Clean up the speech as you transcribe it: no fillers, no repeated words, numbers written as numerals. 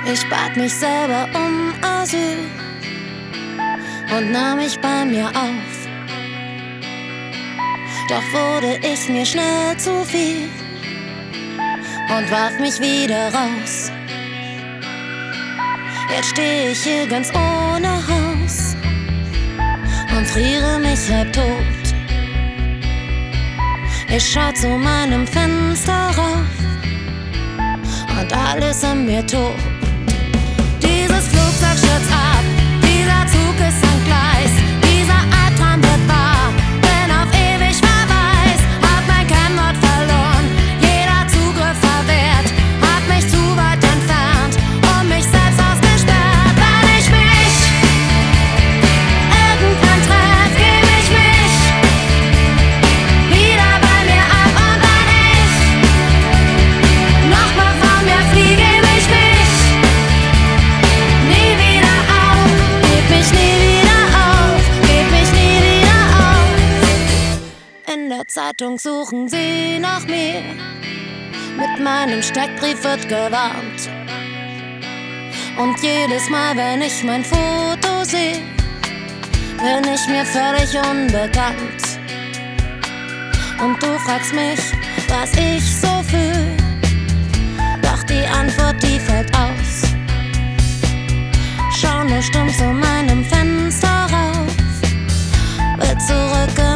Ich bat mich selber um Asyl und nahm mich bei mir auf. Doch wurde ich mir schnell zu viel und warf mich wieder raus. Jetzt steh ich hier ganz ohne Haus und friere mich halb tot. Ich schau zu meinem Fenster rauf und alles in mir tobt. Dieses Flugzeug stürzt ab, dieser Zug ist ein Gleis, dieser Albtraum wird wahr, bin auf ewig Verweis, hab mein Kennwort verloren, jeder Zugriff verwehrt, hab mich zu weit entfernt und mich selbst ausgesperrt. Wenn ich mich irgendwann treff, geb ich mich wieder bei mir ab und dann ich nochmal von mir fliege, geb ich mich nie wieder auf, geb mich nie wieder auf, geb mich nie wieder auf. In der Zeitung suchen sie nach mir, mit meinem Steckbrief wird gewarnt. Und jedes Mal, wenn ich mein Foto sehe, bin ich mir völlig unbekannt. Und du fragst mich, was ich so fühl, doch die Antwort, die fällt aus. Schau nur stumm zu meinem Fenster rauf, will zurück